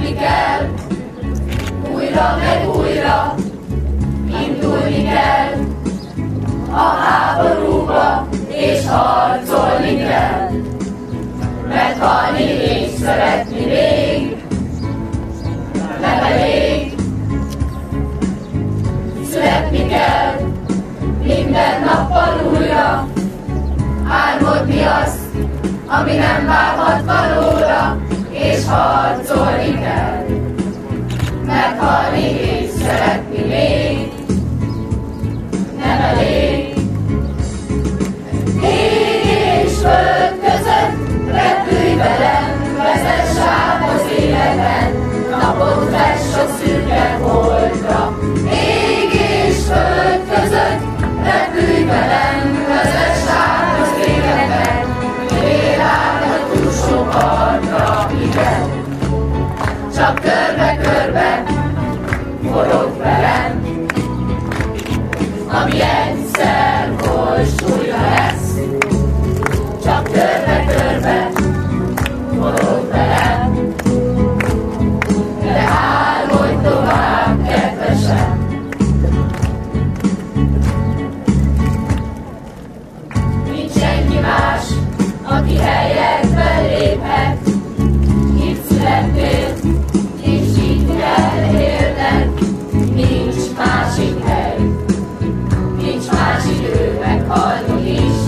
Indulni kell, újra meg újra, indulni kell, a háborúba és harcolni kell, meghalni és szeretni még nem elég. Születni kell minden nappal újra, álmodni azt, ami nem válhat valóra, és harcolni kell, meghalni és szeretni még nem elég. Ég és föld között repülj velem, vezess át az életen, napot vess a szürke holdra. Ég és föld között repülj velem, vezess át az életen, él át a túlsó partra, igen. Csak körbe-körbe forog velem, ami egyszer holsúlya lesz. Csak körbe-körbe forog velem, de álmodj tovább, kedvesem. Nincs senki más, aki helyedben léphet. Itt születtél, és itt kell élned. Nincs másik hely, nincs más idő, meghalni is